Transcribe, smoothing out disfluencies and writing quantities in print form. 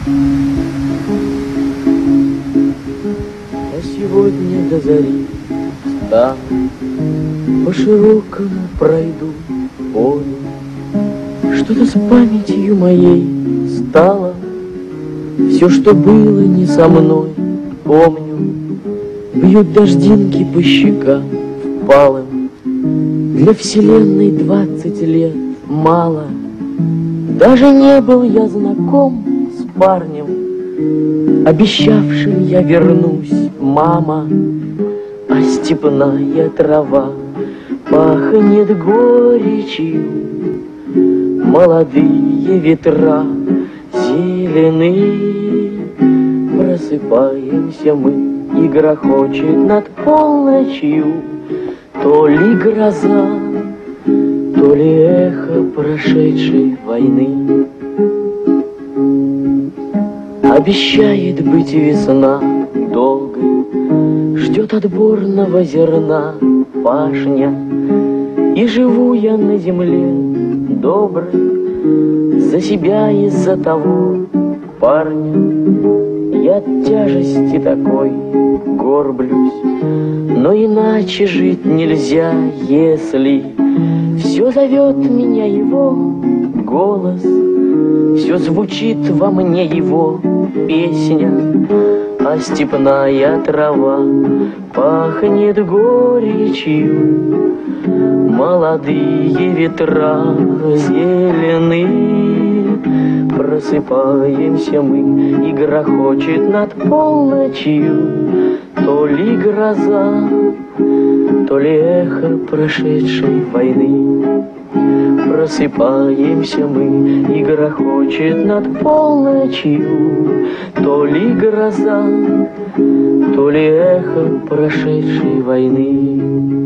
А сегодня до зари встану, по широкому пройду полю. Что-то с памятью моей стало, все, что было не со мной, помню. Бьют дождинки по щекам впалым. Для вселенной 20 лет мало. Даже не был я знаком с парнем, обещавшим я вернусь, мама. А степная трава пахнет горечью, молодые ветра зелены. Просыпаемся мы, и грохочет над полночью то ли гроза, то ли эхо прошедшей войны. Обещает быть весна долгой, ждет отборного зерна пашня. И живу я на земле доброй за себя и за того парня. Я от тяжести такой горблюсь, но иначе жить нельзя, если все зовет меня его голос, все звучит во мне его песня. А степная трава пахнет горечью, молодые ветра зелены. Просыпаемся мы, и грохочет над полночью то ли гроза, то ли эхо прошедшей войны. Просыпаемся мы, и грохочет над полночью то ли гроза, то ли эхо прошедшей войны.